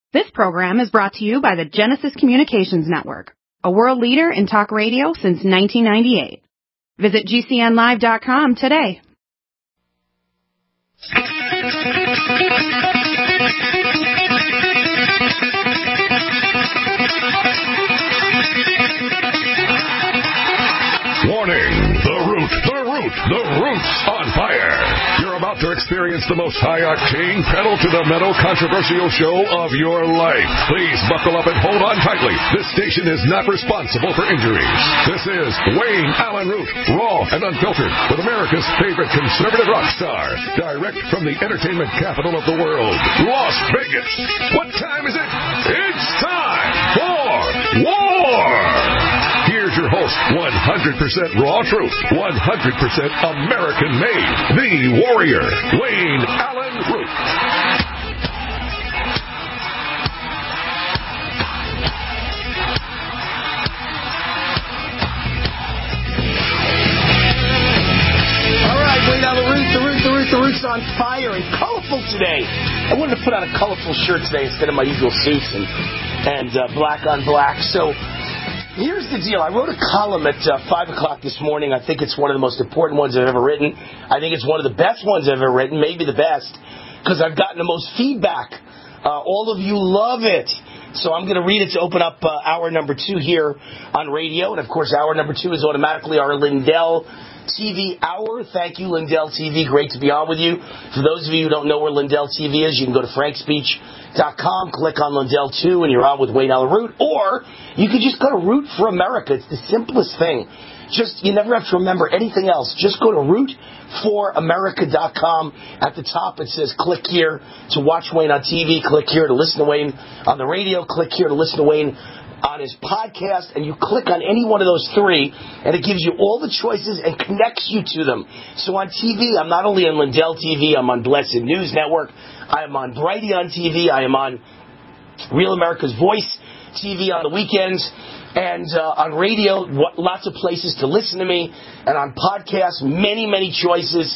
This program is brought to you by the Genesis Communications Network, a world leader in talk radio since 1998. Visit GCNlive.com today. Warning, the root's on fire. You're about to experience the most high-octane, pedal-to-the-metal controversial show of your life. Please buckle up and hold on tightly. This station is not responsible for injuries. This is Wayne Allen Root, raw and unfiltered, with America's favorite conservative rock star, direct from the entertainment capital of the world, Las Vegas. What time is it? It's time for war! Here's your host, 100% raw truth, 100% American-made, the warrior, Wayne Allen Root. All right, Wayne Allen Root, the root's on fire and colorful today. I wanted to put on a colorful shirt today instead of my usual suits and black on black. So here's the deal. I wrote a column at 5 o'clock this morning. I think it's one of the most important ones I've ever written. I think it's one of the best ones I've ever written, maybe the best, because I've gotten the most feedback. All of you love it. So I'm going to read it to open up hour number 2 here on radio. And, of course, hour number 2 is automatically our Lindell TV hour. Thank you, Lindell TV. Great to be on with you. For those of you who don't know where Lindell TV is, you can go to frankspeech.com, click on Lindell 2, and you're on with Wayne Allen Root. Or you could just go to Root for America. It's the simplest thing. You never have to remember anything else. Just go to rootforamerica.com. At the top it says click here to watch Wayne on TV. Click here to listen to Wayne on the radio. Click here to listen to Wayne on his podcast, and you click on any one of those 3, and it gives you all the choices and connects you to them. So on TV, I'm not only on Lindell TV, I'm on Blessed News Network, I am on Brighteon TV, I am on Real America's Voice TV on the weekends, and on radio, lots of places to listen to me, and on podcasts, many choices,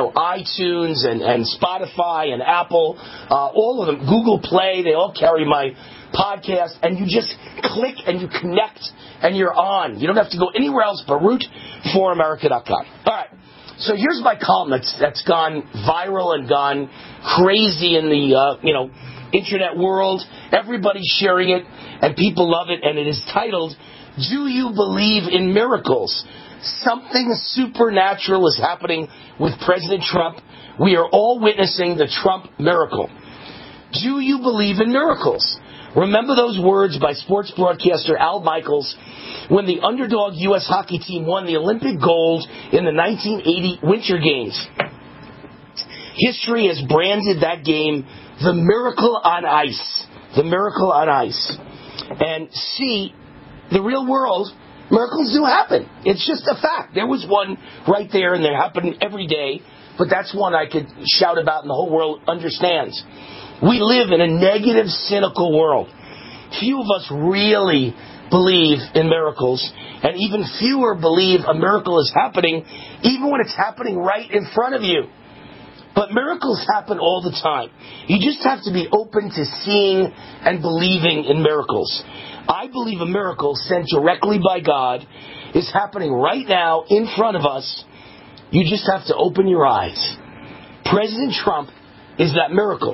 iTunes and Spotify and Apple, all of them, Google Play, they all carry my podcast, and you just click and you connect and you're on. You don't have to go anywhere else but rootforamerica.com. All right. So here's my column that's gone viral and gone crazy in the internet world. Everybody's sharing it and people love it, and it is titled, "Do You Believe in Miracles? Something supernatural is happening with President Trump. We are all witnessing the Trump miracle. Do you believe in miracles?" Remember those words by sports broadcaster Al Michaels when the underdog U.S. hockey team won the Olympic gold in the 1980 Winter Games. History has branded that game the miracle on ice. The miracle on ice. And see, the real world, miracles do happen. It's just a fact. There was one right there, and they're happening every day, but that's one I could shout about and the whole world understands. We live in a negative, cynical world. Few of us really believe in miracles, and even fewer believe a miracle is happening, even when it's happening right in front of you. But miracles happen all the time. You just have to be open to seeing and believing in miracles. I believe a miracle sent directly by God is happening right now in front of us. You just have to open your eyes. President Trump is that miracle.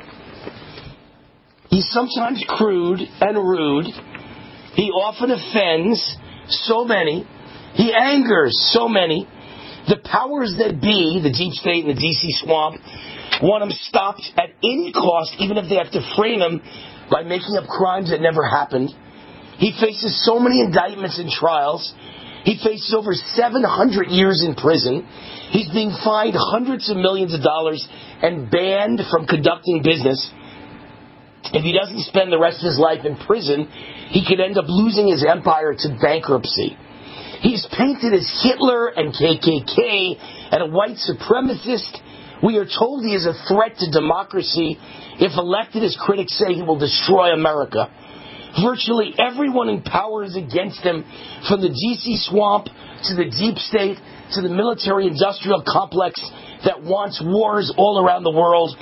He's sometimes crude and rude. He often offends so many. He angers so many. The powers that be, the deep state and the D.C. swamp, want him stopped at any cost, even if they have to frame him by making up crimes that never happened. He faces so many indictments and trials. He faces over 700 years in prison. He's being fined hundreds of millions of dollars and banned from conducting business. If he doesn't spend the rest of his life in prison, he could end up losing his empire to bankruptcy. He's painted as Hitler and KKK and a white supremacist. We are told he is a threat to democracy. If elected, his critics say he will destroy America. Virtually everyone in power is against him, from the D.C. swamp to the deep state to the military-industrial complex that wants wars all around the world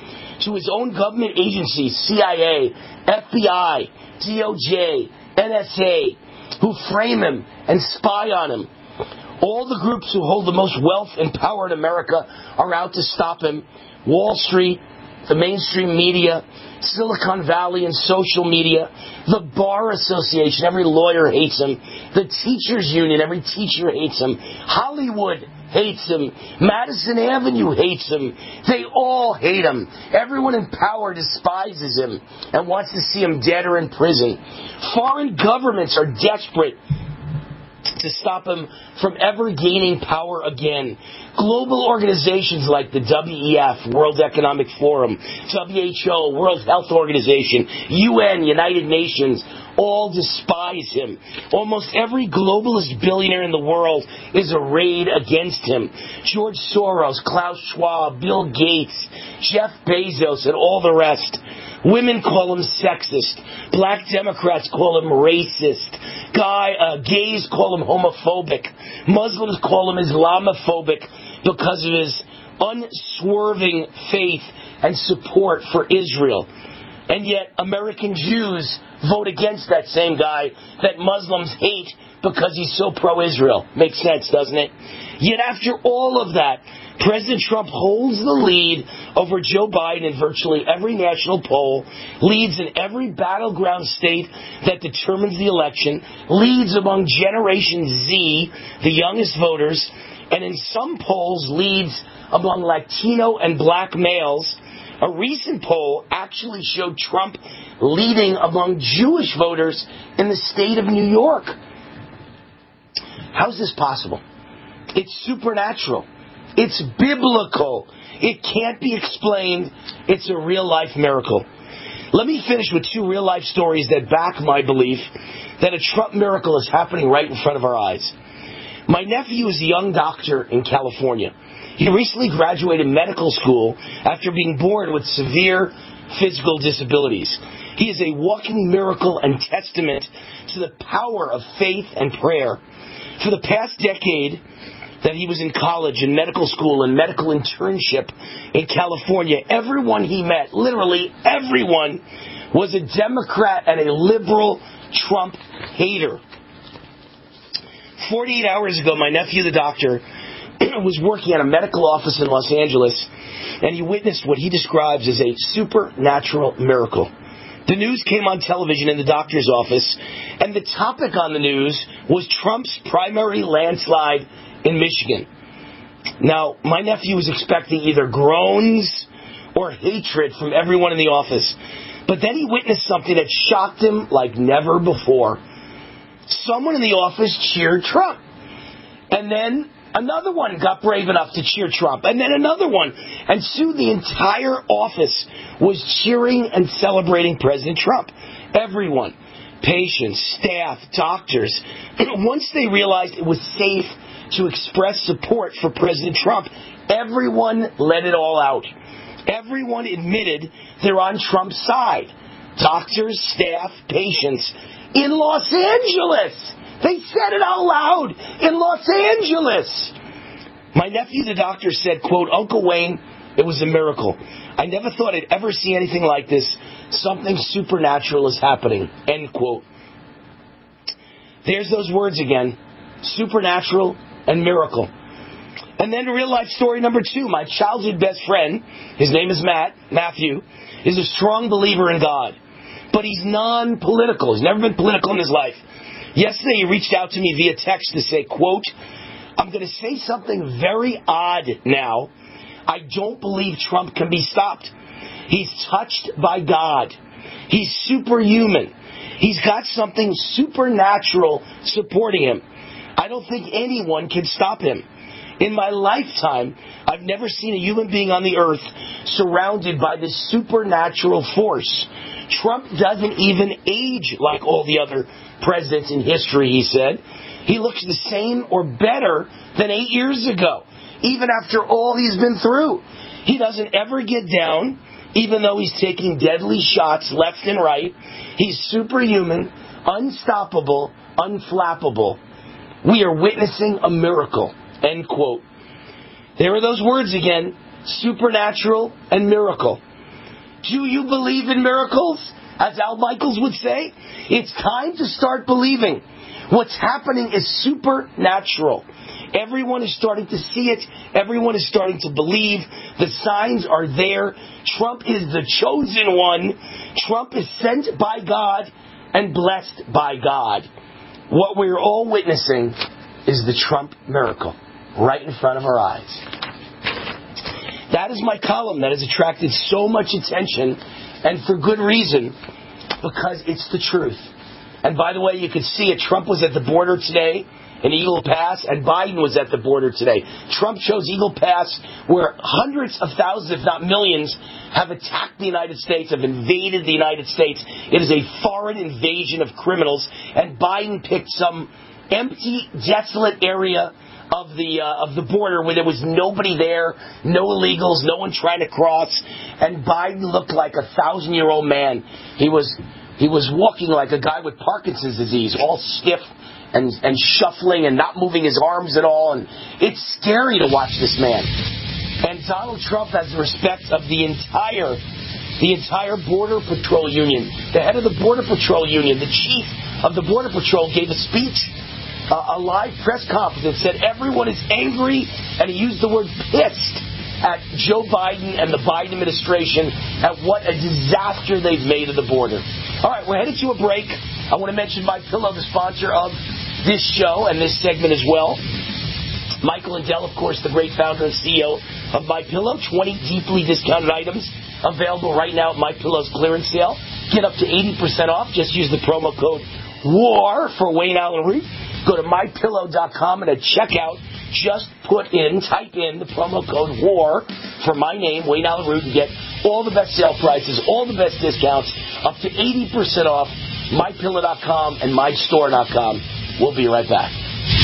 to his own government agencies, CIA, FBI, DOJ, NSA, who frame him and spy on him. All the groups who hold the most wealth and power in America are out to stop him. Wall Street, the mainstream media, Silicon Valley and social media, the Bar Association, every lawyer hates him. The Teachers Union, every teacher hates him. Hollywood hates him. Madison Avenue hates him. They all hate him. Everyone in power despises him and wants to see him dead or in prison. Foreign governments are desperate to stop him from ever gaining power again. Global organizations like the WEF, World Economic Forum, WHO, World Health Organization, UN, United Nations, all despise him. Almost every globalist billionaire in the world is arrayed against him. George Soros, Klaus Schwab, Bill Gates, Jeff Bezos, and all the rest. Women call him sexist. Black Democrats call him racist. Gays call him homophobic. Muslims call him Islamophobic because of his unswerving faith and support for Israel. And yet American Jews vote against that same guy that Muslims hate because he's so pro-Israel. Makes sense, doesn't it? Yet after all of that, President Trump holds the lead over Joe Biden in virtually every national poll, leads in every battleground state that determines the election, leads among Generation Z, the youngest voters, and in some polls leads among Latino and black males. A recent poll actually showed Trump leading among Jewish voters in the state of New York. How's this possible? It's supernatural. It's biblical. It can't be explained. It's a real-life miracle. Let me finish with two real-life stories that back my belief that a Trump miracle is happening right in front of our eyes. My nephew is a young doctor in California. He recently graduated medical school after being born with severe physical disabilities. He is a walking miracle and testament to the power of faith and prayer. For the past decade that he was in college and medical school and medical internship in California, everyone he met, literally everyone, was a Democrat and a liberal Trump hater. 48 hours ago, my nephew, the doctor, was working at a medical office in Los Angeles, and he witnessed what he describes as a supernatural miracle. The news came on television in the doctor's office, and the topic on the news was Trump's primary landslide in Michigan. Now, my nephew was expecting either groans or hatred from everyone in the office, but then he witnessed something that shocked him like never before. Someone in the office cheered Trump, and then another one got brave enough to cheer Trump, and then another one. And soon the entire office was cheering and celebrating President Trump. Everyone, patients, staff, doctors, once they realized it was safe to express support for President Trump, everyone let it all out. Everyone admitted they're on Trump's side. Doctors, staff, patients in Los Angeles. They said it out loud in Los Angeles. My nephew, the doctor, said, quote, "Uncle Wayne, it was a miracle. I never thought I'd ever see anything like this. Something supernatural is happening," end quote. There's those words again. Supernatural and miracle. And then real life story number 2. My childhood best friend, his name is Matthew, is a strong believer in God. But he's non-political. He's never been political in his life. Yesterday he reached out to me via text to say, quote, "I'm going to say something very odd now. I don't believe Trump can be stopped. He's touched by God. He's superhuman. He's got something supernatural supporting him. I don't think anyone can stop him. In my lifetime, I've never seen a human being on the earth surrounded by this supernatural force. Trump doesn't even age like all the other presidents in history," he said. "He looks the same or better than 8 years ago, even after all he's been through. He doesn't ever get down, even though he's taking deadly shots left and right. He's superhuman, unstoppable, unflappable. We are witnessing a miracle," end quote. There are those words again, supernatural and miracle. Do you believe in miracles? As Al Michaels would say, it's time to start believing. What's happening is supernatural. Everyone is starting to see it. Everyone is starting to believe. The signs are there. Trump is the chosen one. Trump is sent by God and blessed by God. What we're all witnessing is the Trump miracle right in front of our eyes. That is my column that has attracted so much attention, and for good reason, because it's the truth. And by the way, you could see it. Trump was at the border today in Eagle Pass, and Biden was at the border today. Trump chose Eagle Pass, where hundreds of thousands, if not millions, have attacked the United States, have invaded the United States. It is a foreign invasion of criminals, and Biden picked some empty, desolate area of the border where there was nobody there, no illegals, no one trying to cross, and Biden looked like a 1,000-year-old man. He was walking like a guy with Parkinson's disease, all stiff and shuffling and not moving his arms at all, and it's scary to watch this man. And Donald Trump has the respect of the entire Border Patrol Union. The head of the Border Patrol Union, the chief of the Border Patrol, gave a speech, a live press conference, and said everyone is angry, and he used the word pissed at Joe Biden and the Biden administration at what a disaster they've made of the border. All right, we're headed to a break. I want to mention MyPillow, the sponsor of this show and this segment as well. Michael Lindell, of course, the great founder and CEO of MyPillow. 20 deeply discounted items available right now at MyPillow's clearance sale. Get up to 80% off. Just use the promo code WAR for Wayne Allen Root. Go to MyPillow.com and at checkout, just type in the promo code WAR for my name, Wayne Allen Root, and get all the best sale prices, all the best discounts, up to 80% off. MyPillow.com and MyStore.com. We'll be right back.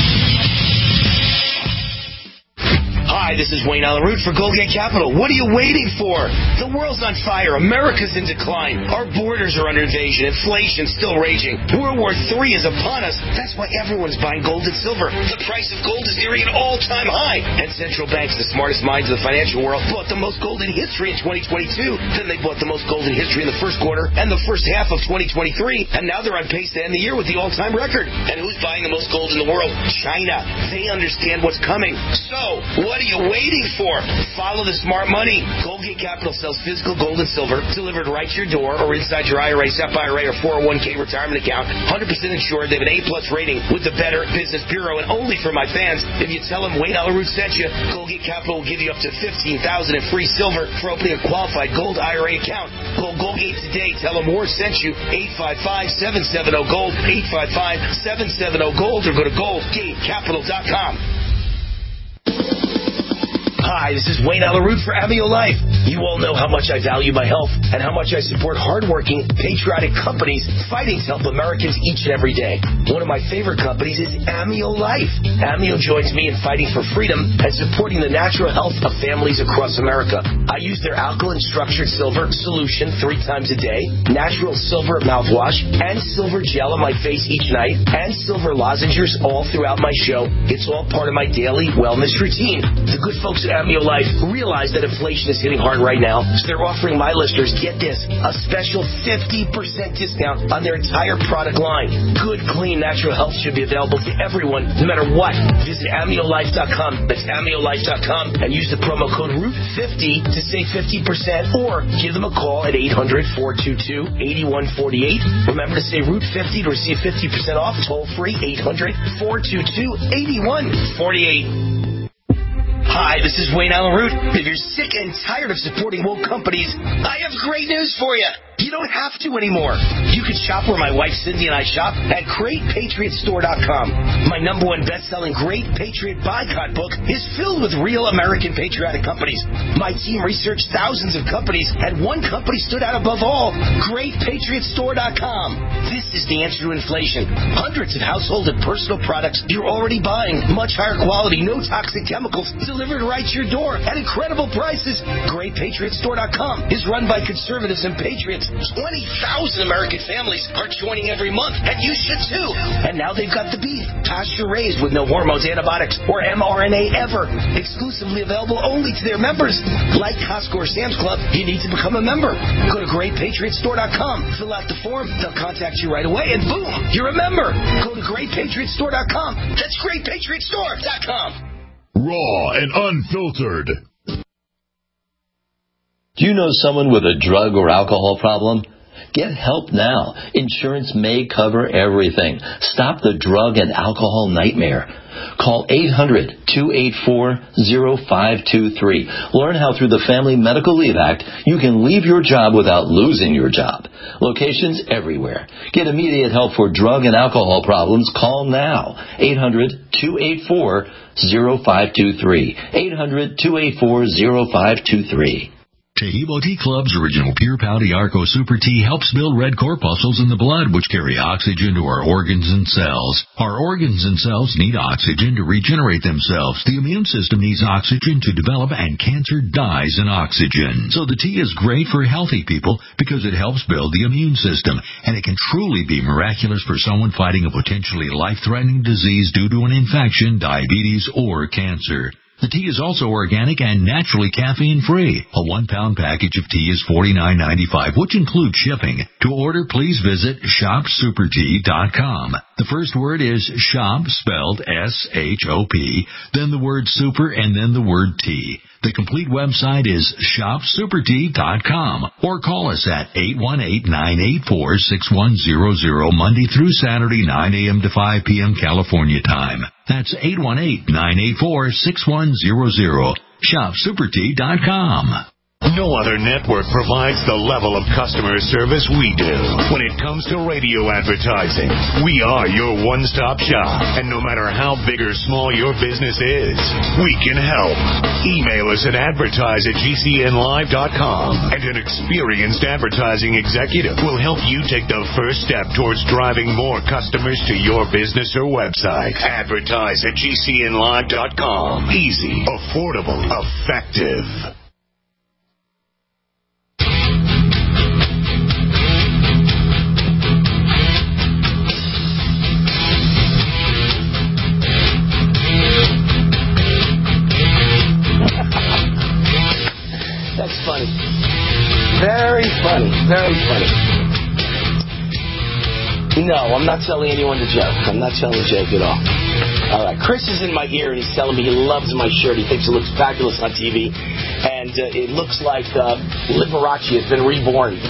Hi, this is Wayne Allen Root for Goldgate Capital. What are you waiting for? The world's on fire. America's in decline. Our borders are under invasion. Inflation's still raging. World War III is upon us. That's why everyone's buying gold and silver. The price of gold is nearing an all-time high. And central banks, the smartest minds of the financial world, bought the most gold in history in 2022. Then they bought the most gold in history in the first quarter and the first half of 2023. And now they're on pace to end the year with the all-time record. And who's buying the most gold in the world? China. They understand what's coming. So, what are you waiting for? Follow the smart money. Goldgate Capital sells physical gold and silver delivered right to your door or inside your IRA, SEP IRA, or 401k retirement account. 100% insured. They have an A+ rating with the Better Business Bureau. And only for my fans, if you tell them Wayne Allen Root sent you, Goldgate Capital will give you up to $15,000 in free silver for opening a qualified gold IRA account. Call Goldgate today. Tell them Moore sent you. 855-770-GOLD. 855-770-GOLD, or go to goldgatecapital.com. Hi, this is Wayne Allen Root for Amio Life. You all know how much I value my health and how much I support hardworking, patriotic companies fighting to help Americans each and every day. One of my favorite companies is Amio Life. Amio joins me in fighting for freedom and supporting the natural health of families across America. I use their alkaline structured silver solution 3 times a day, natural silver mouthwash, and silver gel on my face each night, and silver lozenges all throughout my show. It's all part of my daily wellness routine. The good folks at Amio Life realize that inflation is hitting hard right now, so they're offering my listeners, get this, a special 50% discount on their entire product line. Good, clean, natural health should be available to everyone, no matter what. Visit AmioLife.com. That's AmioLife.com and use the promo code ROOT50 to save 50%, or give them a call at 800-422-8148. Remember to say ROOT50 to receive 50% off. Toll free, 800-422-8148. Hi, this is Wayne Allen Root. If you're sick and tired of supporting woke companies, I have great news for you. You don't have to anymore. You can shop where my wife Cindy and I shop at GreatPatriotStore.com. My #1 best-selling Great Patriot Boycott book is filled with real American patriotic companies. My team researched thousands of companies, and one company stood out above all, GreatPatriotStore.com. This is the answer to inflation. Hundreds of household and personal products you're already buying. Much higher quality, no toxic chemicals, delivered right to your door at incredible prices. GreatPatriotStore.com is run by conservatives and patriots 20,000 American families are joining every month, and you should too. And now they've got the beef, pasture-raised with no hormones, antibiotics, or mRNA ever. Exclusively available only to their members. Like Costco or Sam's Club, you need to become a member. Go to GreatPatriotStore.com, fill out the form, they'll contact you right away, and boom, you're a member. Go to GreatPatriotStore.com. That's GreatPatriotStore.com. Raw and unfiltered. Do you know someone with a drug or alcohol problem? Get help now. Insurance may cover everything. Stop the drug and alcohol nightmare. Call 800-284-0523. Learn how through the Family Medical Leave Act you can leave your job without losing your job. Locations everywhere. Get immediate help for drug and alcohol problems. Call now. 800-284-0523. 800-284-0523. Tahibo Tea Club's original Pure Pouty Arco Super Tea helps build red corpuscles in the blood, which carry oxygen to our organs and cells. Our organs and cells need oxygen to regenerate themselves. The immune system needs oxygen to develop, and cancer dies in oxygen. So the tea is great for healthy people because it helps build the immune system, and it can truly be miraculous for someone fighting a potentially life-threatening disease due to an infection, diabetes, or cancer. The tea is also organic and naturally caffeine-free. A 1-pound package of tea is $49.95, which includes shipping. To order, please visit shopsupertea.com. The first word is shop, spelled S-H-O-P, then the word super, and then the word tea. The complete website is shopsupertea.com, or call us at 818-984-6100 Monday through Saturday, 9 a.m. to 5 p.m. California time. That's 818-984-6100. Shopsupertea.com. No other network provides the level of customer service we do. When it comes to radio advertising, we are your one-stop shop. And no matter how big or small your business is, we can help. Email us at advertise@gcnlive.com, and an experienced advertising executive will help you take the first step towards driving more customers to your business or website. Advertise@gcnlive.com. Easy, affordable, effective. That's funny. Very funny. Very funny. No, I'm not telling anyone to joke. I'm not telling a joke at all. All right. Chris is in my ear, and he's telling me he loves my shirt. He thinks it looks fabulous on TV. And it looks like Liberace has been reborn.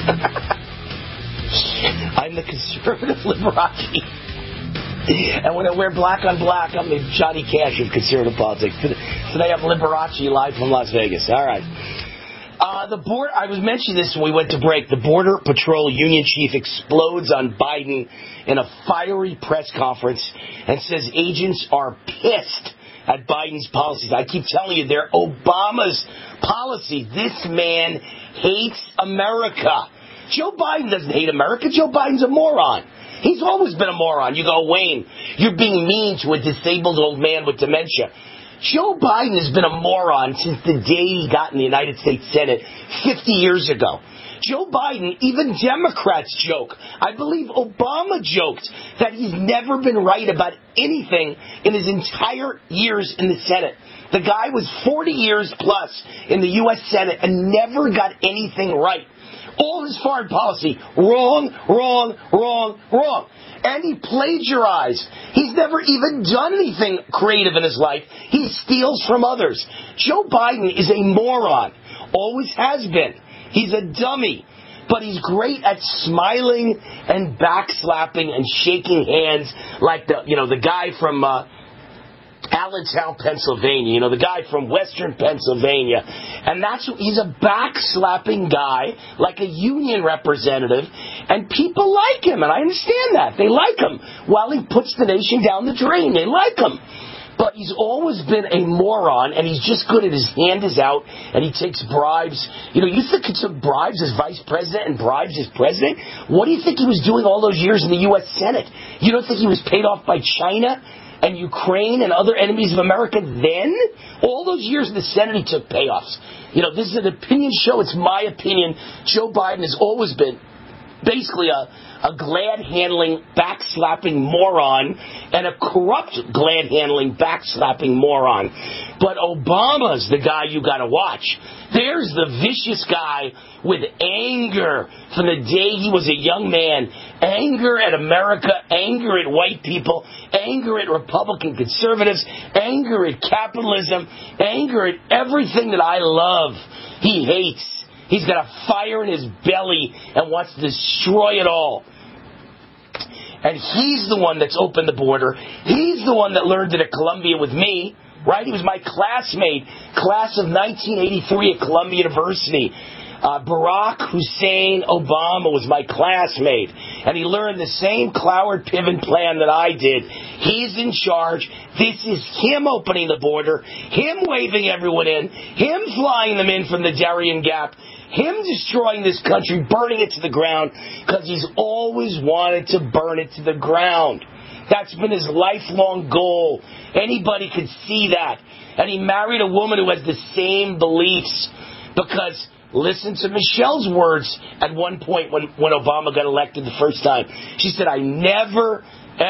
I'm the conservative Liberace. And when I wear black on black, I'm the Johnny Cash of conservative politics. Today I'm Liberace live from Las Vegas. All right. I was mentioning this when we went to break. The Border Patrol Union Chief explodes on Biden in a fiery press conference and says agents are pissed at Biden's policies. I keep telling you, they're Obama's policy. This man hates America. Joe Biden doesn't hate America. Joe Biden's a moron. He's always been a moron. You go, Wayne, you're being mean to a disabled old man with dementia. Joe Biden has been a moron since the day he got in the United States Senate 50 years ago. Joe Biden, even Democrats joke. I believe Obama joked that he's never been right about anything in his entire years in the Senate. The guy was 40 years plus in the U.S. Senate and never got anything right. All his foreign policy, wrong. And he plagiarized. He's never even done anything creative in his life. He steals from others. Joe Biden is a moron. Always has been. He's a dummy. But he's great at smiling and backslapping and shaking hands like the guy from Allentown, Pennsylvania, the guy from Western Pennsylvania. And he's a backslapping guy, like a union representative, and people like him, and I understand that. They like him. While he puts the nation down the drain, they like him. But he's always been a moron, and he's just good at his hand is out, and he takes bribes. You think he took bribes as vice president and bribes as president? What do you think he was doing all those years in the U.S. Senate? You don't think he was paid off by China and Ukraine and other enemies of America then? All those years in the Senate, he took payoffs. This is an opinion show. It's my opinion. Joe Biden has always been basically a glad-handling, backslapping moron and a corrupt glad-handling, backslapping moron. But Obama's the guy you got to watch. There's the vicious guy with anger from the day he was a young man. Anger at America, anger at white people, anger at Republican conservatives, anger at capitalism, anger at everything that I love. He hates. He's got a fire in his belly and wants to destroy it all. And he's the one that's opened the border. He's the one that learned it at Columbia with me. Right? He was my classmate, class of 1983 at Columbia University. Barack Hussein Obama was my classmate. And he learned the same Cloward Piven plan that I did. He's in charge. This is him opening the border, him waving everyone in, him flying them in from the Darien Gap, him destroying this country, burning it to the ground, because he's always wanted to burn it to the ground. That's been his lifelong goal. Anybody could see that. And he married a woman who has the same beliefs. Because, listen to Michelle's words at one point when Obama got elected the first time. She said, I never,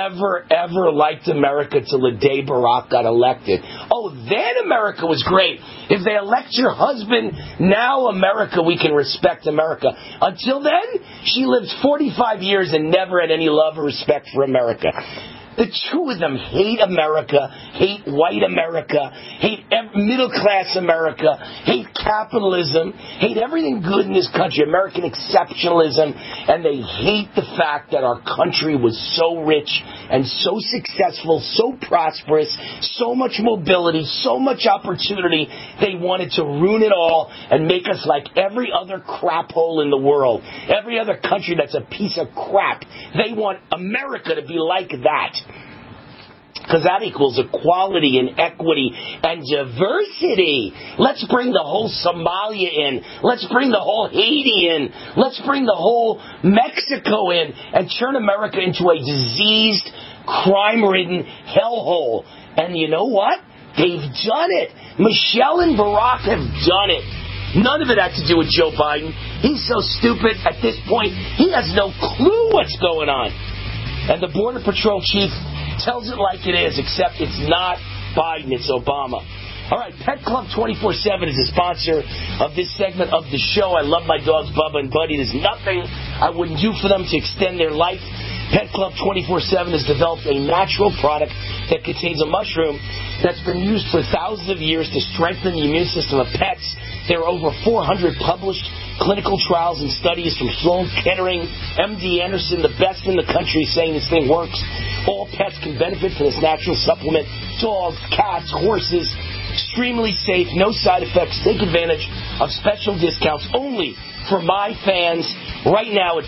ever liked America till the day Barack got elected. Oh, then America was great. If they elect your husband, now America, we can respect America. Until then, she lived 45 years and never had any love or respect for America. The two of them hate America, hate white America, hate middle-class America, hate capitalism, hate everything good in this country, American exceptionalism, and they hate the fact that our country was so rich and so successful, so prosperous, so much mobility, so much opportunity. They wanted to ruin it all and make us like every other crap hole in the world, every other country that's a piece of crap. They want America to be like that. Because that equals equality and equity and diversity. Let's bring the whole Somalia in. Let's bring the whole Haiti in. Let's bring the whole Mexico in and turn America into a diseased, crime-ridden hellhole. And you know what? They've done it. Michelle and Barack have done it. None of it had to do with Joe Biden. He's so stupid at this point, he has no clue what's going on. And the Border Patrol chief tells it like it is, except it's not Biden, it's Obama. All right, Pet Club 24/7 is a sponsor of this segment of the show. I love my dogs, Bubba and Buddy. There's nothing I wouldn't do for them to extend their life. Pet Club 24/7 has developed a natural product that contains a mushroom that's been used for thousands of years to strengthen the immune system of pets. There are over 400 published clinical trials and studies from Sloan Kettering, MD Anderson, the best in the country, saying this thing works. All pets can benefit from this natural supplement. Dogs, cats, horses, extremely safe, no side effects. Take advantage of special discounts only for my fans right now at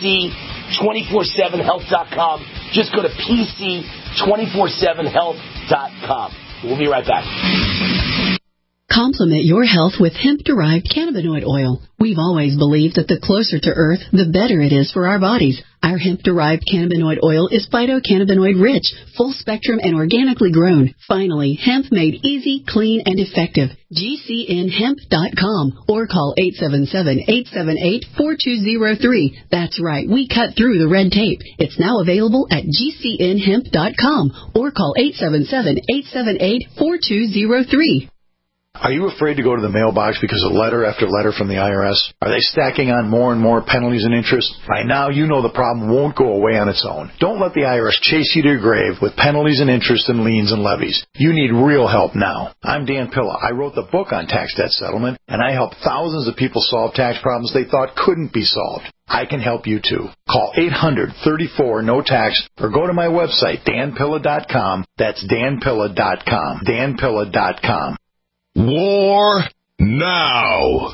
PC247health.com. Just go to PC247health.com. We'll be right back. Complement your health with hemp-derived cannabinoid oil. We've always believed that the closer to Earth, the better it is for our bodies. Our hemp-derived cannabinoid oil is phytocannabinoid-rich, full-spectrum, and organically grown. Finally, hemp made easy, clean, and effective. GCNhemp.com or call 877-878-4203. That's right, we cut through the red tape. It's now available at GCNhemp.com or call 877-878-4203. Are you afraid to go to the mailbox because of letter after letter from the IRS? Are they stacking on more and more penalties and interest? By now, you know the problem won't go away on its own. Don't let the IRS chase you to your grave with penalties and interest and liens and levies. You need real help now. I'm Dan Pilla. I wrote the book on tax debt settlement, and I helped thousands of people solve tax problems they thought couldn't be solved. I can help you too. Call 800-34-NO-TAX or go to my website, danpilla.com. That's danpilla.com. danpilla.com. War now.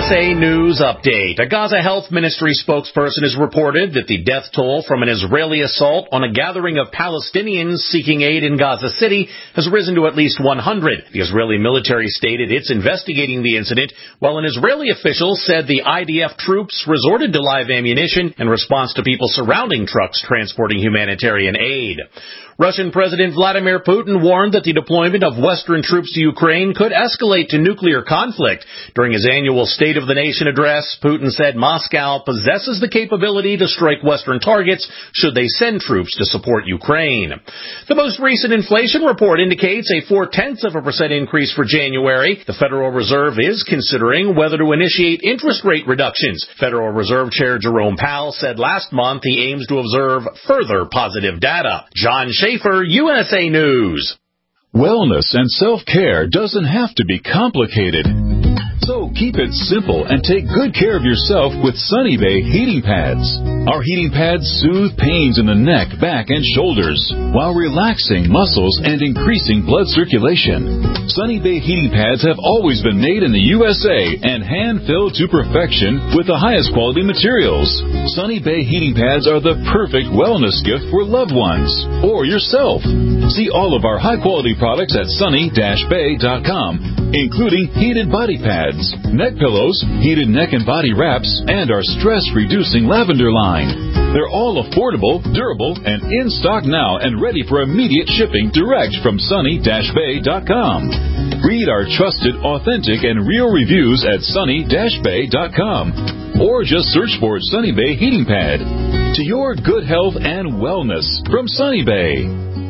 USA News Update. A Gaza Health Ministry spokesperson has reported that the death toll from an Israeli assault on a gathering of Palestinians seeking aid in Gaza City has risen to at least 100. The Israeli military stated it's investigating the incident, while an Israeli official said the IDF troops resorted to live ammunition in response to people surrounding trucks transporting humanitarian aid. Russian President Vladimir Putin warned that the deployment of Western troops to Ukraine could escalate to nuclear conflict. During his annual State of the Nation address, Putin said Moscow possesses the capability to strike Western targets should they send troops to support Ukraine. The most recent inflation report indicates a 0.4% increase for January. The Federal Reserve is considering whether to initiate interest rate reductions. Federal Reserve Chair Jerome Powell said last month he aims to observe further positive data. John Schaefer, USA News. Wellness and self-care doesn't have to be complicated. So keep it simple and take good care of yourself with Sunny Bay heating pads. Our heating pads soothe pains in the neck, back, and shoulders while relaxing muscles and increasing blood circulation. Sunny Bay heating pads have always been made in the USA and hand-filled to perfection with the highest quality materials. Sunny Bay heating pads are the perfect wellness gift for loved ones or yourself. See all of our high-quality products at sunny-bay.com, including heated body pads, neck pillows, heated neck and body wraps, and our stress-reducing lavender line. They're all affordable, durable, and in stock now and ready for immediate shipping direct from sunny-bay.com. Read our trusted, authentic, and real reviews at sunny-bay.com or just search for Sunny Bay Heating Pad. To your good health and wellness from Sunny Bay.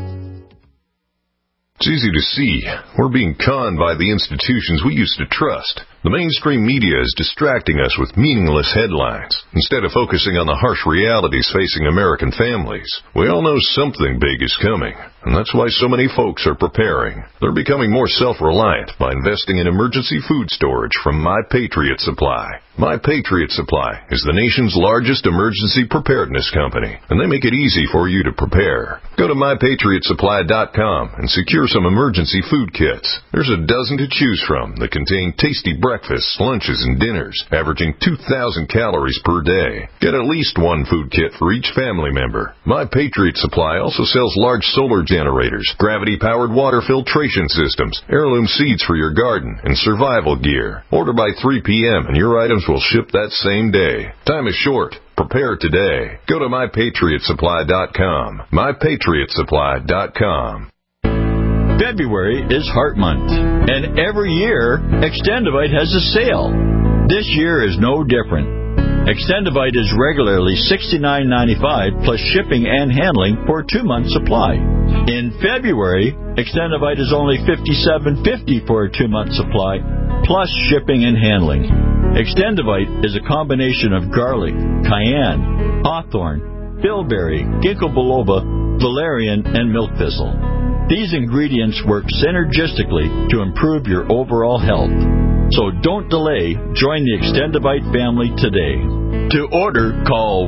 It's easy to see. We're being conned by the institutions we used to trust. The mainstream media is distracting us with meaningless headlines instead of focusing on the harsh realities facing American families. We all know something big is coming, and that's why so many folks are preparing. They're becoming more self-reliant by investing in emergency food storage from My Patriot Supply. My Patriot Supply is the nation's largest emergency preparedness company, and they make it easy for you to prepare. Go to MyPatriotSupply.com and secure some emergency food kits. There's a dozen to choose from that contain tasty breakfasts, lunches, and dinners, averaging 2,000 calories per day. Get at least one food kit for each family member. My Patriot Supply also sells large solar generators, gravity-powered water filtration systems, heirloom seeds for your garden, and survival gear. Order by 3 p.m. and your items will ship that same day. Time is short. Prepare today. Go to MyPatriotSupply.com. MyPatriotSupply.com. February is Heart Month, and every year, Extendivite has a sale. This year is no different. Extendivite is regularly $69.95 plus shipping and handling for a 2-month supply. In February, Extendivite is only $57.50 for a 2-month supply plus shipping and handling. Extendivite is a combination of garlic, cayenne, hawthorn, bilberry, ginkgo biloba, valerian, and milk thistle. These ingredients work synergistically to improve your overall health. So don't delay. Join the Extendivite family today. To order, call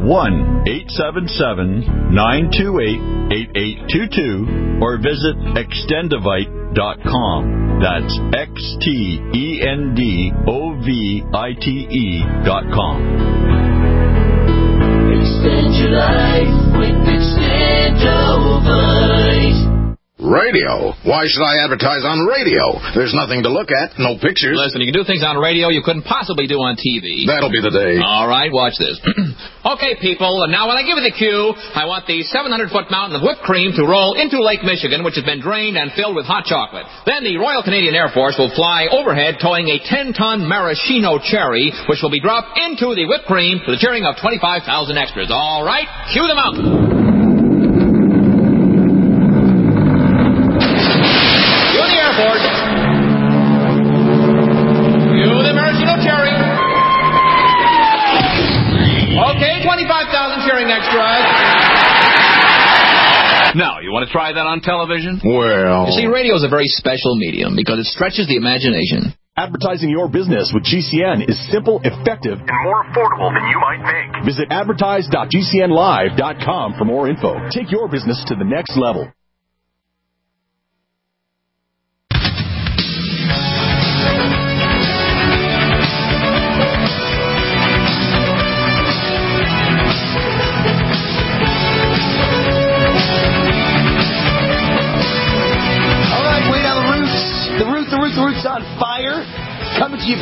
1-877-928-8822 or visit Extendivite.com. That's XTENDOVITE.com. Extend your life with Extendovite. Radio? Why should I advertise on radio? There's nothing to look at, no pictures. Listen, you can do things on radio you couldn't possibly do on TV. That'll be the day. All right, watch this. Okay, people, and now when I give you the cue, I want the 700-foot mountain of whipped cream to roll into Lake Michigan, which has been drained and filled with hot chocolate. Then the Royal Canadian Air Force will fly overhead towing a 10-ton maraschino cherry, which will be dropped into the whipped cream to the cheering of 25,000 extras. All right, cue the mountain. Okay, 25,000 cheering extras. Now, you want to try that on television? Well... You see, radio is a very special medium because it stretches the imagination. Advertising your business with GCN is simple, effective, and more affordable than you might think. Visit advertise.gcnlive.com for more info. Take your business to the next level.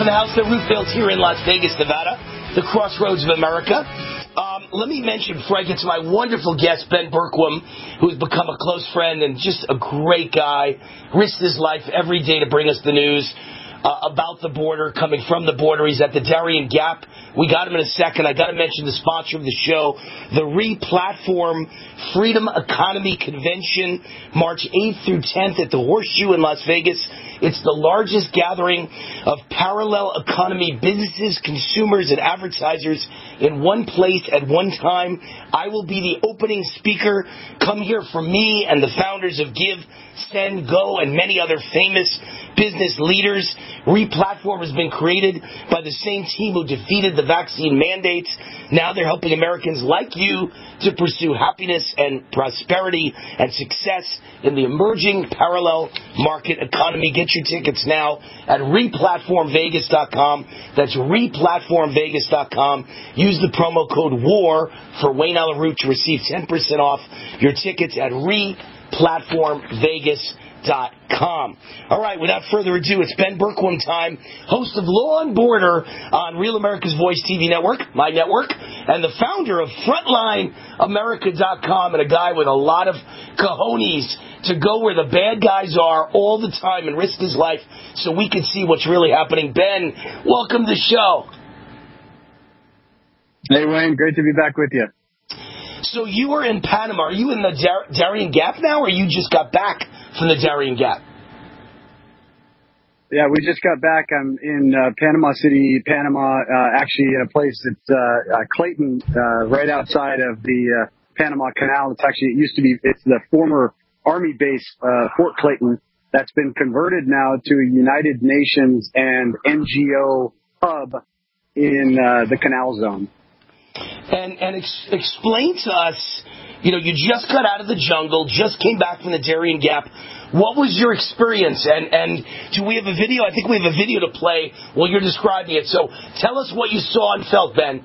from the house that Ruth built here in Las Vegas, Nevada, the crossroads of America. Let me mention, before I get to my wonderful guest, Ben Bergquam, who's become a close friend and just a great guy, risks his life every day to bring us the news about the border, coming from the border. He's at the Darien Gap. We got him in a second. I got to mention the sponsor of the show, the Re-Platform Freedom Economy Convention, March 8th through 10th at the Horseshoe in Las Vegas. It's the largest gathering of parallel economy businesses, consumers, and advertisers in one place at one time. I will be the opening speaker. Come hear from me and the founders of Give, Send, Go, and many other famous business leaders. Re-Platform has been created by the same team who defeated the vaccine mandates. Now they're helping Americans like you to pursue happiness and prosperity and success in the emerging parallel market economy. Get your tickets now at replatformvegas.com. That's replatformvegas.com. Use the promo code WAR for Wayne Allyn Root to receive 10% off your tickets at replatformvegas.com. All right, without further ado, it's Ben Bergquam time, host of Law and Border on Real America's Voice TV network, my network, and the founder of FrontlineAmerica.com, and a guy with a lot of cojones to go where the bad guys are all the time and risk his life so we can see what's really happening. Ben, welcome to the show. Hey, Wayne, great to be back with you. So you were in Panama. Are you in the Darien Gap now, or you just got back from the Darien Gap? Yeah, we just got back. I'm in Panama City, Panama, actually in a place that's Clayton, right outside of the Panama Canal. It's the former Army base, Fort Clayton, that's been converted now to a United Nations and NGO hub in the Canal Zone. And explain to us, you just got out of the jungle, just came back from the Darien Gap. What was your experience? And do we have a video? I think we have a video to play while you're describing it. So tell us what you saw and felt, Ben.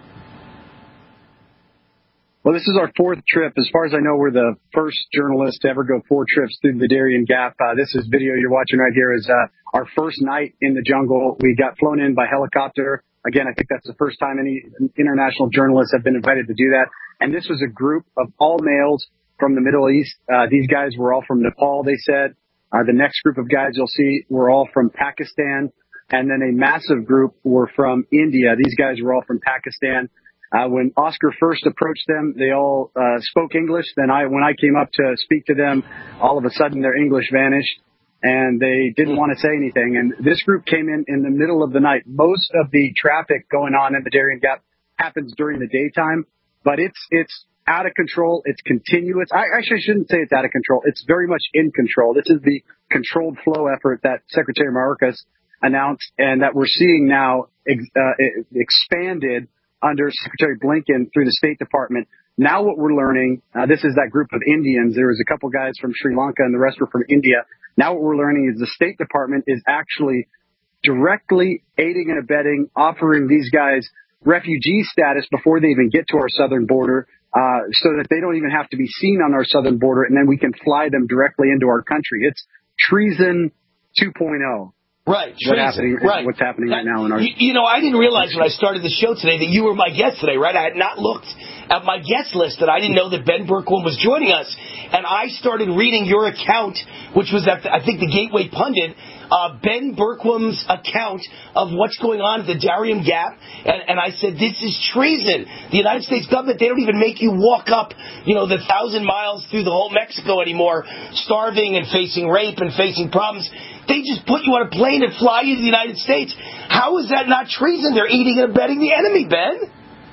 Well, this is our fourth trip. As far as I know, we're the first journalists to ever go 4 trips through the Darien Gap. This is video you're watching right here is our first night in the jungle. We got flown in by helicopter. Again, I think that's the first time any international journalists have been invited to do that. And this was a group of all males from the Middle East. These guys were all from Nepal, they said. The next group of guys you'll see were all from Pakistan. And then a massive group were from India. These guys were all from Pakistan. When Oscar first approached them, they all spoke English. Then when I came up to speak to them, all of a sudden their English vanished. And they didn't want to say anything. And this group came in the middle of the night. Most of the traffic going on in the Darien Gap happens during the daytime, but it's out of control. It's continuous. I actually shouldn't say it's out of control. It's very much in control. This is the controlled flow effort that Secretary Mayorkas announced and that we're seeing now expanded under Secretary Blinken through the State Department. Now what we're learning, this is that group of Indians. There was a couple guys from Sri Lanka and the rest were from India. Now what we're learning is the State Department is actually directly aiding and abetting, offering these guys refugee status before they even get to our southern border, so that they don't even have to be seen on our southern border, and then we can fly them directly into our country. It's treason 2.0. Right. What's happening right now in our... I didn't realize when I started the show today that you were my guest today, right? I had not looked at my guest list, and I didn't know that Ben Bergquam was joining us. And I started reading your account, which was at, I think, the Gateway Pundit, Ben Bergquam's account of what's going on at the Darien Gap. And I said, this is treason. The United States government, they don't even make you walk up, the 1,000 miles through the whole Mexico anymore, starving and facing rape and facing problems. They just put you on a plane and fly you to the United States. How is that not treason? They're aiding and abetting the enemy, Ben.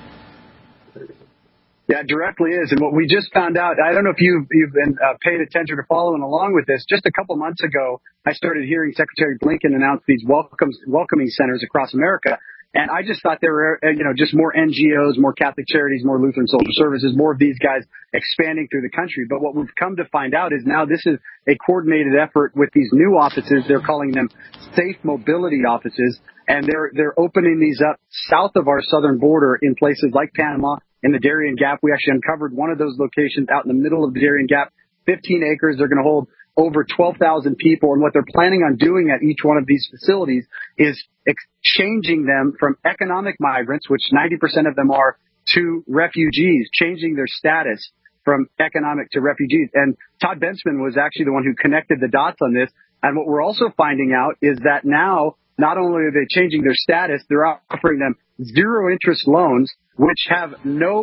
Yeah, it directly is. And what we just found out, I don't know if you've been paid attention or following along with this. Just a couple months ago, I started hearing Secretary Blinken announce these welcoming centers across America. And I just thought there were, just more NGOs, more Catholic Charities, more Lutheran Social Services, more of these guys expanding through the country. But what we've come to find out is now this is a coordinated effort with these new offices. They're calling them safe mobility offices. And they're opening these up south of our southern border in places like Panama, in the Darien Gap. We actually uncovered one of those locations out in the middle of the Darien Gap, 15 acres. They're going to hold over 12,000 people. And what they're planning on doing at each one of these facilities is changing them from economic migrants, which 90% of them are, to refugees, changing their status from economic to refugees. And Todd Bensman was actually the one who connected the dots on this. And what we're also finding out is that now, not only are they changing their status, they're offering them zero interest loans, which have no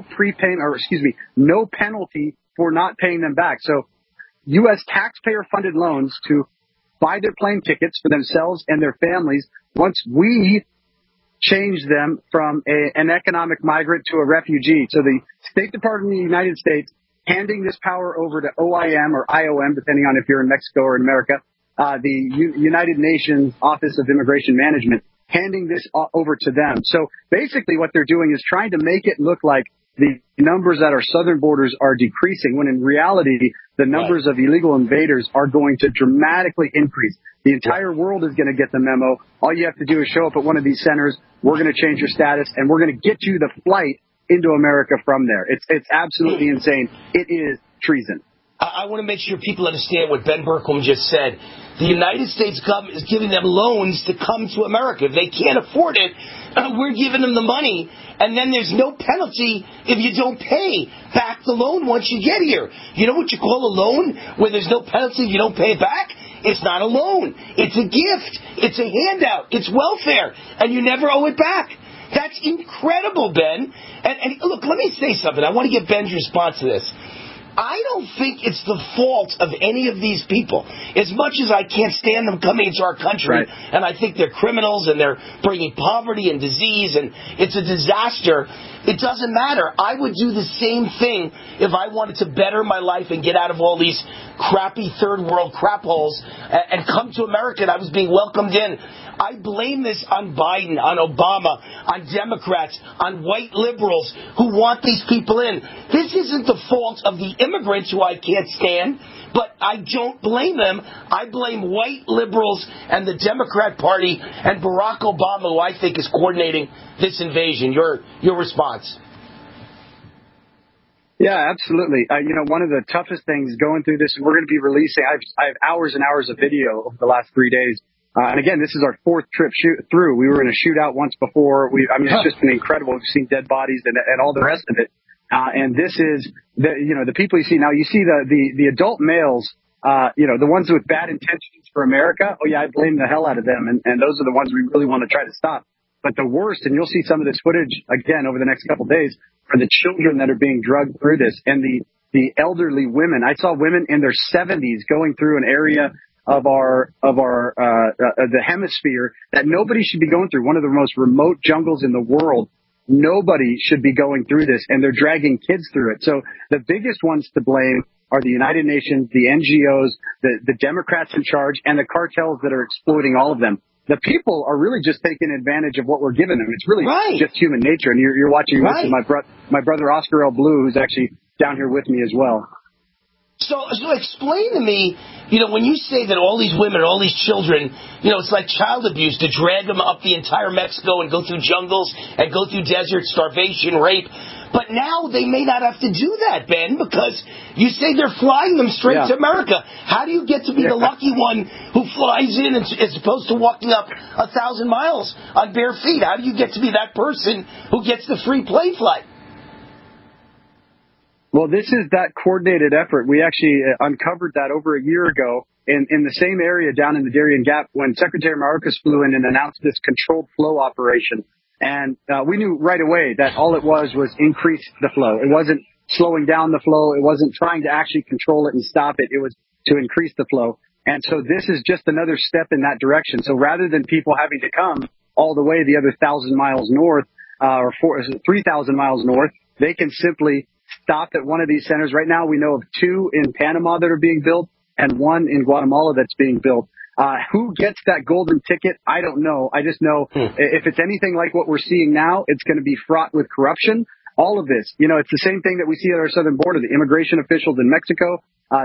no penalty for not paying them back. So U.S. taxpayer funded loans to buy their plane tickets for themselves and their families. Once we change them from an economic migrant to a refugee. So the State Department of the United States handing this power over to OIM or IOM, depending on if you're in Mexico or in America, the United Nations Office of Immigration Management, handing this over to them. So basically what they're doing is trying to make it look like the numbers at our southern borders are decreasing, when in reality, the numbers of illegal invaders are going to dramatically increase. The entire world is going to get the memo. All you have to do is show up at one of these centers. We're going to change your status, and we're going to get you the flight into America from there. It's absolutely insane. It is treason. I want to make sure people understand what Ben Berkholm just said. The United States government is giving them loans to come to America. If they can't afford it, we're giving them the money, and then there's no penalty if you don't pay back the loan once you get here. You know what you call a loan where there's no penalty if you don't pay it back? It's not a loan. It's a gift. It's a handout. It's welfare, and you never owe it back. That's incredible, Ben. And look, let me say something. I want to get Ben's response to this. I don't think it's the fault of any of these people. As much as I can't stand them coming into our country, and I think they're criminals and they're bringing poverty and disease, and it's a disaster, it doesn't matter. I would do the same thing if I wanted to better my life and get out of all these crappy third world crap holes and come to America, and I was being welcomed in. I blame this on Biden, on Obama, on Democrats, on white liberals who want these people in. This isn't the fault of the immigrants who I can't stand, but I don't blame them. I blame white liberals and the Democrat Party and Barack Obama, who I think is coordinating this invasion. Your response? Yeah, absolutely. One of the toughest things going through this, we're going to be releasing, I have hours and hours of video over the last 3 days. And again, this is our fourth trip through. We were in a shootout once before. It's just been incredible. We've seen dead bodies and all the rest of it. And this is the people you see now. You see the adult males, the ones with bad intentions for America. Oh yeah, I blame the hell out of them. And those are the ones we really want to try to stop. But the worst, and you'll see some of this footage again over the next couple of days, are the children that are being drugged through this, and the elderly women. I saw women in their 70s going through an area of the hemisphere that nobody should be going through. One of the most remote jungles in the world. Nobody should be going through this, and they're dragging kids through it. So the biggest ones to blame are the United Nations, the NGOs, the Democrats in charge, and the cartels that are exploiting all of them. The people are really just taking advantage of what we're giving them. It's really just human nature. And you're watching this with my brother Oscar L. Blue, who's actually down here with me as well. So explain to me, when you say that all these women, all these children, it's like child abuse to drag them up the entire Mexico and go through jungles and go through deserts, starvation, rape. But now they may not have to do that, Ben, because you say they're flying them straight to America. How do you get to be the lucky one who flies in as opposed to walking up 1,000 miles on bare feet? How do you get to be that person who gets the free plane flight? Well, this is that coordinated effort. We actually uncovered that over a year ago in the same area down in the Darien Gap when Secretary Mayorkas flew in and announced this controlled flow operation. And we knew right away that all it was increase the flow. It wasn't slowing down the flow. It wasn't trying to actually control it and stop it. It was to increase the flow. And so this is just another step in that direction. So rather than people having to come all the way the other 1,000 miles north or 3,000 miles north, they can simply stop at one of these centers. Right now, we know of 2 in Panama that are being built and 1 in Guatemala that's being built. Who gets that golden ticket? I don't know. I just know if it's anything like what we're seeing now, it's going to be fraught with corruption. All of this, it's the same thing that we see at our southern border. The immigration officials in Mexico,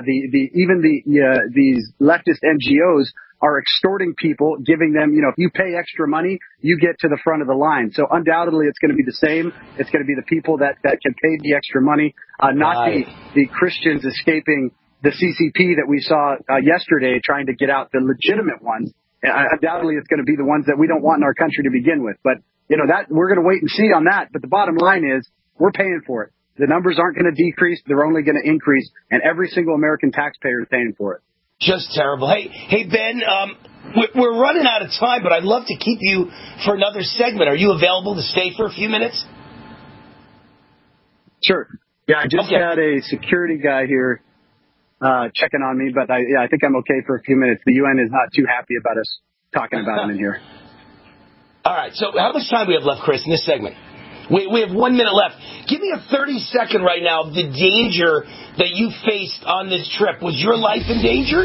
these leftist NGOs are extorting people, giving them, if you pay extra money, you get to the front of the line. So undoubtedly it's going to be the same. It's going to be the people that can pay the extra money, not the Christians escaping the CCP that we saw yesterday trying to get out the legitimate ones. Undoubtedly, it's going to be the ones that we don't want in our country to begin with. But, that we're going to wait and see on that. But the bottom line is we're paying for it. The numbers aren't going to decrease. They're only going to increase. And every single American taxpayer is paying for it. Just terrible. Hey, Ben, we're running out of time, but I'd love to keep you for another segment. Are you available to stay for a few minutes? Sure. Yeah, I just had a security guy here checking on me, but I think I'm okay for a few minutes. The UN is not too happy about us talking about him in here. All right. So how much time do we have left, Chris, in this segment? We have 1 minute left. Give me a 30-second right now of the danger that you faced on this trip. Was your life in danger?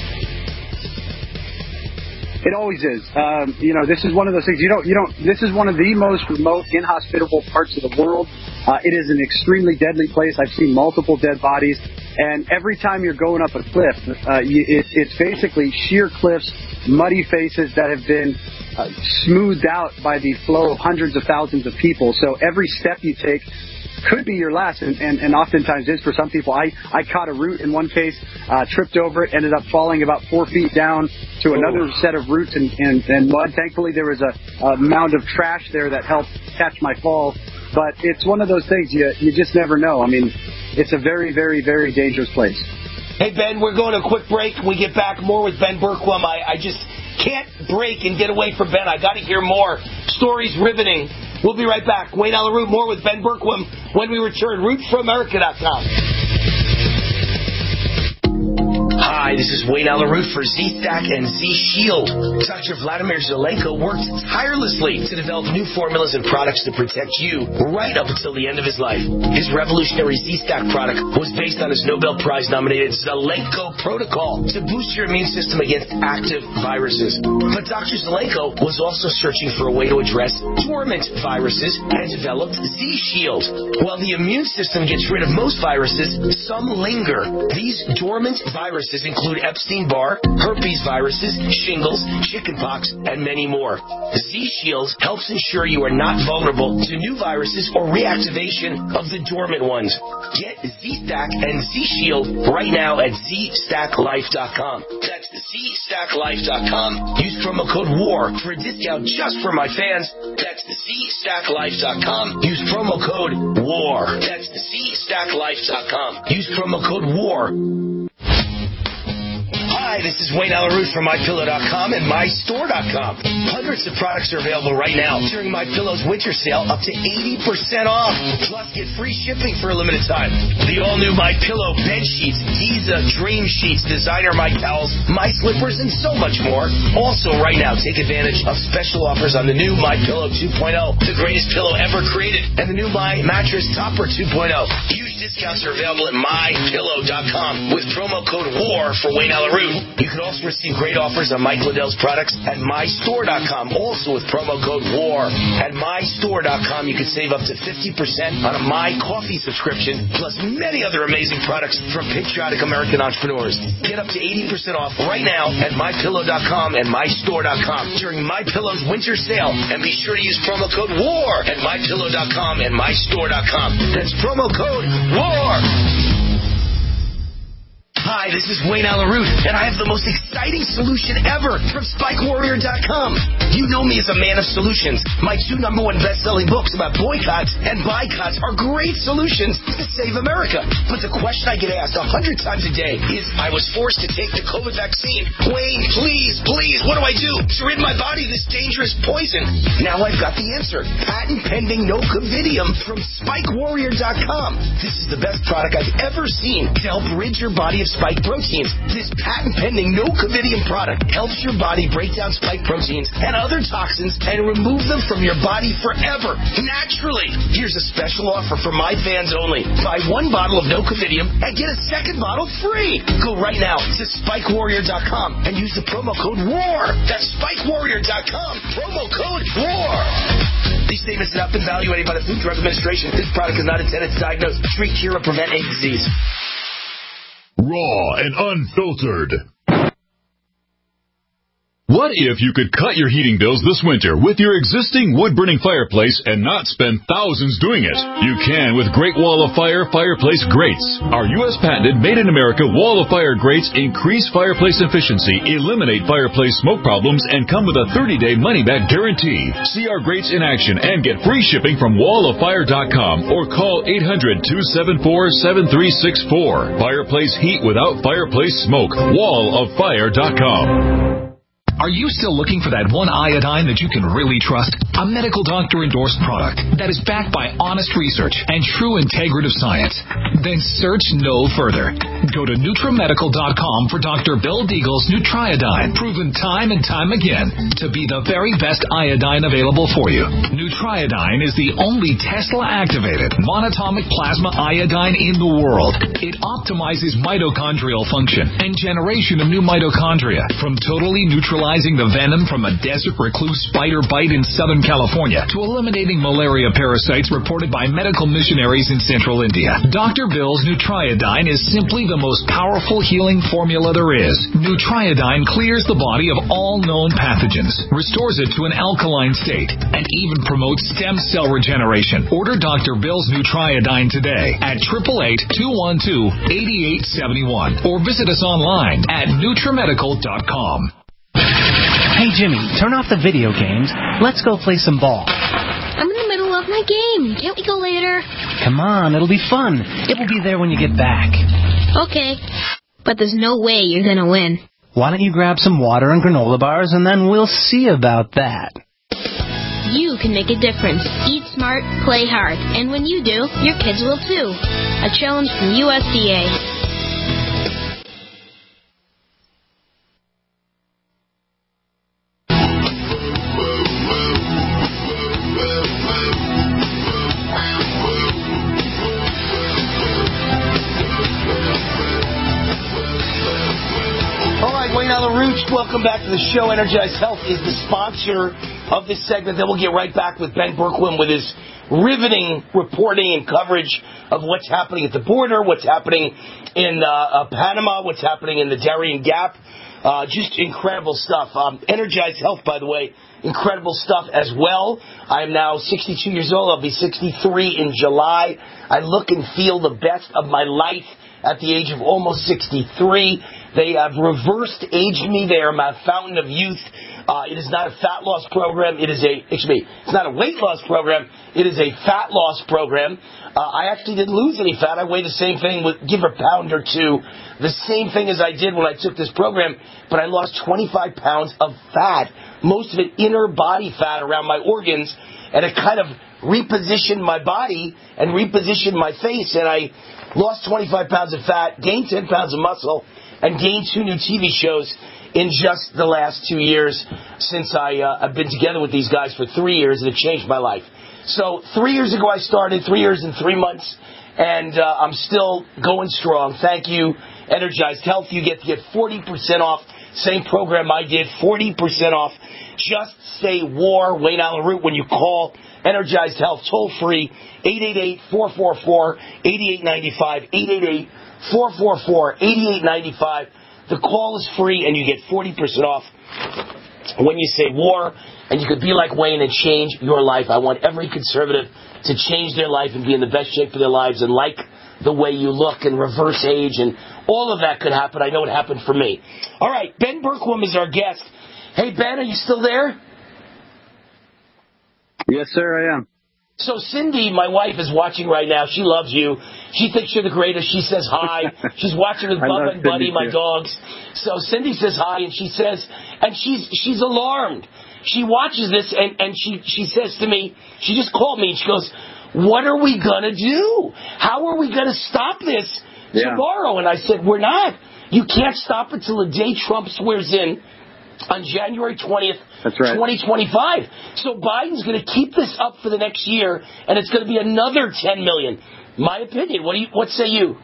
It always is. This is one of those things. This is one of the most remote, inhospitable parts of the world. It is an extremely deadly place. I've seen multiple dead bodies. And every time you're going up a cliff, it's basically sheer cliffs, muddy faces that have been smoothed out by the flow of hundreds of thousands of people. So every step you take could be your last, and oftentimes is for some people. I caught a root in one case, tripped over it, ended up falling about 4 feet down to another set of roots and mud. Thankfully, there was a mound of trash there that helped catch my fall. But it's one of those things you just never know. I mean, it's a very, very, very dangerous place. Hey, Ben, we're going to a quick break. We get back more with Ben Bergquam. I just can't break and get away from Ben. I got to hear more. Stories riveting. We'll be right back. Wayne Allyn Root, more with Ben Bergquam when we return. RootForAmerica.com. Hi, this is Wayne Allyn Root for Z-Stack and Z-Shield. Dr. Vladimir Zelenko worked tirelessly to develop new formulas and products to protect you right up until the end of his life. His revolutionary Z-Stack product was based on his Nobel Prize-nominated Zelenko protocol to boost your immune system against active viruses. But Dr. Zelenko was also searching for a way to address dormant viruses and developed Z-Shield. While the immune system gets rid of most viruses, some linger. These dormant viruses include Epstein-Barr, herpes viruses, shingles, chickenpox, and many more. Z-Shield helps ensure you are not vulnerable to new viruses or reactivation of the dormant ones. Get Z-Stack and Z-Shield right now at ZStackLife.com. That's ZStackLife.com. Use promo code WAR for a discount just for my fans. That's ZStackLife.com. Use promo code WAR. That's ZStackLife.com. Use promo code WAR. Hi, this is Wayne Allyn Root from MyPillow.com and MyStore.com. Hundreds of products are available right now during MyPillow's winter sale, up to 80% off. Plus, get free shipping for a limited time. The all-new MyPillow bed sheets, Giza Dream Sheets, designer My Towels, My Slippers, and so much more. Also, right now, take advantage of special offers on the new MyPillow 2.0, the greatest pillow ever created, and the new My Mattress Topper 2.0. Huge discounts are available at MyPillow.com with promo code WAR for Wayne Allyn Root. You can also receive great offers on Mike Liddell's products at MyStore.com, also with promo code WAR. At MyStore.com, you can save up to 50% on a My Coffee subscription, plus many other amazing products from patriotic American entrepreneurs. Get up to 80% off right now at MyPillow.com and MyStore.com during MyPillow's winter sale. And be sure to use promo code WAR at MyPillow.com and MyStore.com. That's promo code WAR. Hi, this is Wayne Allyn Root, and I have the most exciting solution ever from SpikeWarrior.com. You know me as a man of solutions. My 2 #1 best-selling books about boycotts and boycotts are great solutions to save America. But the question I get asked 100 times a day is, I was forced to take the COVID vaccine. Wayne, please, what do I do to rid my body of this dangerous poison? Now I've got the answer. Patent-pending Nocovidium from SpikeWarrior.com. This is the best product I've ever seen to help rid your body of spike proteins. This patent-pending Nocovidium product helps your body break down spike proteins and other toxins and remove them from your body forever, naturally. Here's a special offer for my fans only. Buy 1 bottle of Nocovidium and get a 2nd bottle free. Go right now to SpikeWarrior.com and use the promo code WAR. That's SpikeWarrior.com, promo code WAR. These statements have not been evaluated by the Food and Drug Administration. This product is not intended to diagnose, treat, cure, or prevent any disease. Raw and unfiltered. What if you could cut your heating bills this winter with your existing wood-burning fireplace and not spend thousands doing it? You can with Great Wall of Fire fireplace grates. Our U.S. patented made-in-America Wall of Fire grates increase fireplace efficiency, eliminate fireplace smoke problems, and come with a 30-day money-back guarantee. See our grates in action and get free shipping from walloffire.com or call 800-274-7364. Fireplace heat without fireplace smoke. walloffire.com. Are you still looking for that one iodine that you can really trust? A medical doctor-endorsed product that is backed by honest research and true integrative science? Then search no further. Go to NutriMedical.com for Dr. Bill Deagle's Nutriodine, proven time and time again to be the very best iodine available for you. Nutriodine is the only Tesla-activated monatomic plasma iodine in the world. It optimizes mitochondrial function and generation of new mitochondria from totally neutralizing the venom from a desert recluse spider bite in Southern California to eliminating malaria parasites reported by medical missionaries in central India. Dr. Bill's Nutriodine is simply the most powerful healing formula there is. Nutriodine clears the body of all known pathogens, restores it to an alkaline state, and even promotes stem cell regeneration. Order Dr. Bill's Nutriodine today at 888-212-8871 or visit us online at NutriMedical.com. Hey, Jimmy, turn off the video games. Let's go play some ball. I'm in the middle of my game. Can't we go later? Come on, it'll be fun. It will be there when you get back. Okay, but there's no way you're going to win. Why don't you grab some water and granola bars, and then we'll see about that. You can make a difference. Eat smart, play hard. And when you do, your kids will too. A challenge from USDA. Welcome back to the show. Energized Health is the sponsor of this segment. Then we'll get right back with Ben Berkwin with his riveting reporting and coverage of what's happening at the border, what's happening in Panama, what's happening in the Darien Gap. Just incredible stuff. Energized Health, by the way, incredible stuff as well. I am now 62 years old. I'll be 63 in July. I look and feel the best of my life at the age of almost 63. They have reversed aged me. They are my fountain of youth. It is not a fat loss program. It's not a weight loss program. It is a fat loss program. I actually didn't lose any fat. I weighed the same thing, give a pound or two, the same thing as I did when I took this program, but I lost 25 pounds of fat, most of it inner body fat around my organs, and it kind of repositioned my body and repositioned my face, and I lost 25 pounds of fat, gained 10 pounds of muscle, and gained 2 new TV shows in just the last 2 years since I've been together with these guys for 3 years, and it changed my life. So 3 years ago I started, 3 years and 3 months, and I'm still going strong. Thank you, Energized Health. You get 40% off. Same program I did, 40% off. Just say WAR, Wayne Allen Root, when you call Energized Health, toll free, 888-444-8895, 888-444-8895. The call is free, and you get 40% off when you say WAR, and you could be like Wayne and change your life. I want every conservative to change their life and be in the best shape of their lives and like the way you look and reverse age, and all of that could happen. I know it happened for me. All right, Ben Berkwin is our guest. Hey, Ben, are you still there? Yes, sir, I am. So Cindy, my wife, is watching right now. She loves you. She thinks you're the greatest. She says hi. She's watching with Bubba and Buddy, my dogs. So Cindy says hi, and she says, and she's alarmed. She watches this, and she says to me, she just called me, and she goes, what are we going to do? How are we going to stop this tomorrow? And I said, we're not. You can't stop it till the day Trump swears in on January 20th, 2025. So Biden's going to keep this up for the next year, and it's going to be another 10 million. My opinion. What say you?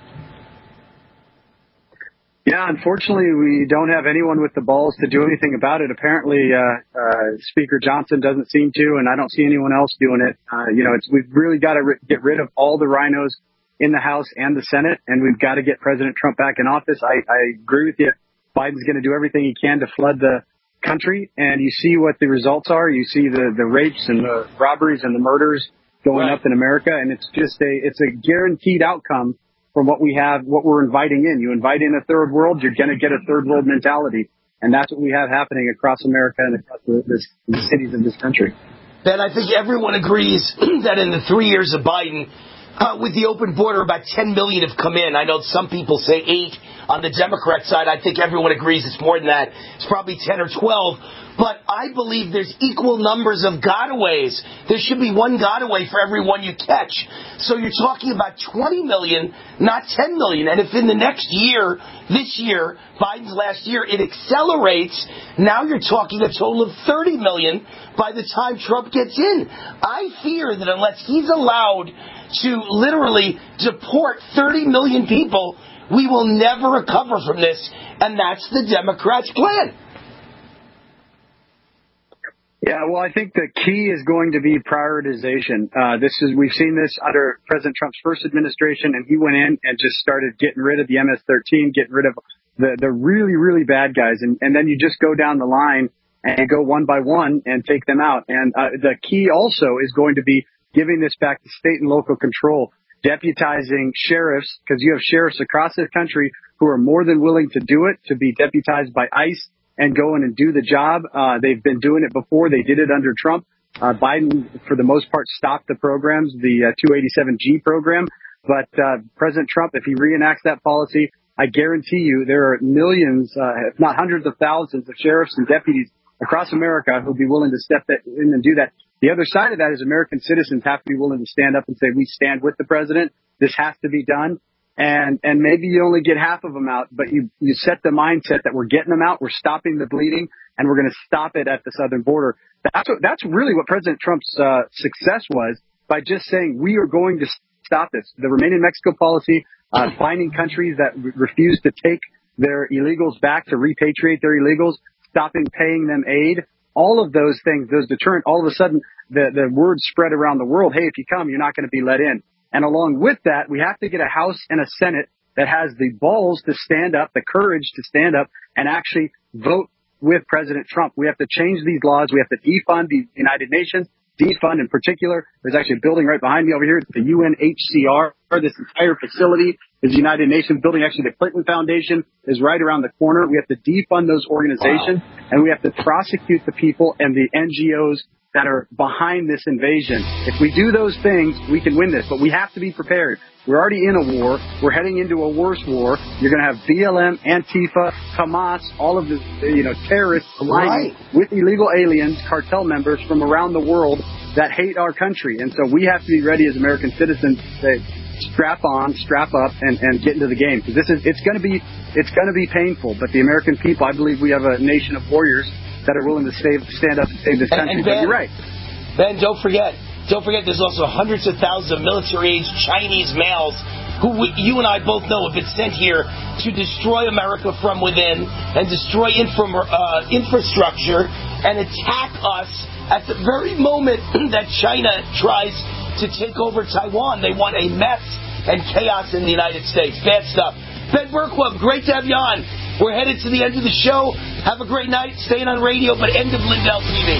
Yeah, unfortunately, we don't have anyone with the balls to do anything about it. Apparently, Speaker Johnson doesn't seem to, and I don't see anyone else doing it. We've really got to get rid of all the rhinos in the House and the Senate, and we've got to get President Trump back in office. I agree with you. Biden's going to do everything he can to flood the country, and you see what the results are. You see the rapes and the robberies and the murders going up in America, and it's just it's a guaranteed outcome from what we have, what we're inviting in. You invite in a third world, you're going to get a third world mentality, and that's what we have happening across America and across the cities of this country. Ben, I think everyone agrees that in the 3 years of Biden, with the open border, about 10 million have come in. I know some people say 8. On the Democrat side, I think everyone agrees it's more than that. It's probably 10 or 12. But I believe there's equal numbers of gotaways. There should be one gotaway for every one you catch. So you're talking about 20 million, not 10 million. And if in the next year, this year, Biden's last year, it accelerates, now you're talking a total of 30 million by the time Trump gets in. I fear that unless he's allowed to literally deport 30 million people, we will never recover from this, and that's the Democrats' plan. Yeah, well, I think the key is going to be prioritization. We've seen this under President Trump's first administration, and he went in and just started getting rid of the MS-13, getting rid of the really, really bad guys, and then you just go down the line and go one by one and take them out. And the key also is going to be giving this back to state and local control, deputizing sheriffs, because you have sheriffs across the country who are more than willing to do it, to be deputized by ICE and go in and do the job. They've been doing it before. They did it under Trump. Biden, for the most part, stopped the programs, the 287G program. But President Trump, if he reenacts that policy, I guarantee you there are millions, if not hundreds of thousands of sheriffs and deputies across America who'll be willing to step in and do that. The other side of that is American citizens have to be willing to stand up and say, we stand with the president. This has to be done. And maybe you only get half of them out, but you set the mindset that we're getting them out, we're stopping the bleeding, and we're going to stop it at the southern border. That's really what President Trump's success was, by just saying we are going to stop this. The Remain in Mexico policy, finding countries that refuse to take their illegals back, to repatriate their illegals, stopping paying them aid, all of those things, those deterrent, all of a sudden the word spread around the world, hey, if you come, you're not going to be let in. And along with that, we have to get a House and a Senate that has the balls to stand up, the courage to stand up and actually vote with President Trump. We have to change these laws. We have to defund the United Nations, defund in particular. There's actually a building right behind me over here. It's the UNHCR. This entire facility is the United Nations building. Actually, the Clinton Foundation is right around the corner. We have to defund those organizations, and we have to prosecute the people and the NGOs that are behind this invasion. If we do those things, we can win this, but we have to be prepared. We're already in a war. We're heading into a worse war. You're going to have BLM, Antifa, Hamas, all of the terrorists aligning with illegal aliens, cartel members from around the world that hate our country. And so we have to be ready as American citizens to say, strap on, strap up, and get into the game. Because it's going to be painful. But the American people, I believe we have a nation of warriors that are willing to stand up and save this country. But you're right. Ben, don't forget, there's also hundreds of thousands of military-aged Chinese males who you and I both know have been sent here to destroy America from within and destroy infrastructure and attack us at the very moment that China tries to take over Taiwan. They want a mess and chaos in the United States. Bad stuff. Ben Bergquist, great to have you on. We're headed to the end of the show. Have a great night. Staying on radio, but end of Lindell TV.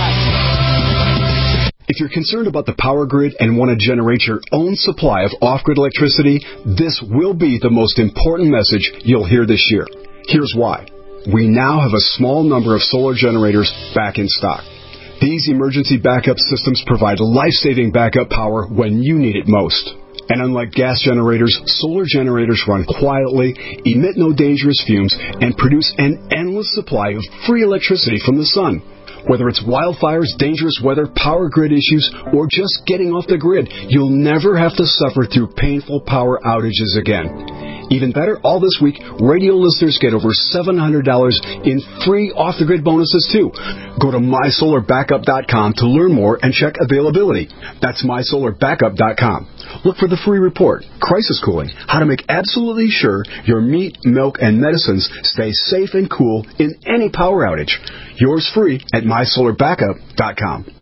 Bye-bye. If you're concerned about the power grid and want to generate your own supply of off-grid electricity, this will be the most important message you'll hear this year. Here's why. We now have a small number of solar generators back in stock. These emergency backup systems provide life-saving backup power when you need it most. And unlike gas generators, solar generators run quietly, emit no dangerous fumes, and produce an endless supply of free electricity from the sun. Whether it's wildfires, dangerous weather, power grid issues, or just getting off the grid, you'll never have to suffer through painful power outages again. Even better, all this week, radio listeners get over $700 in free off-the-grid bonuses, too. Go to MySolarBackup.com to learn more and check availability. That's MySolarBackup.com. Look for the free report, Crisis Cooling, how to make absolutely sure your meat, milk, and medicines stay safe and cool in any power outage. Yours free at MySolarBackup.com.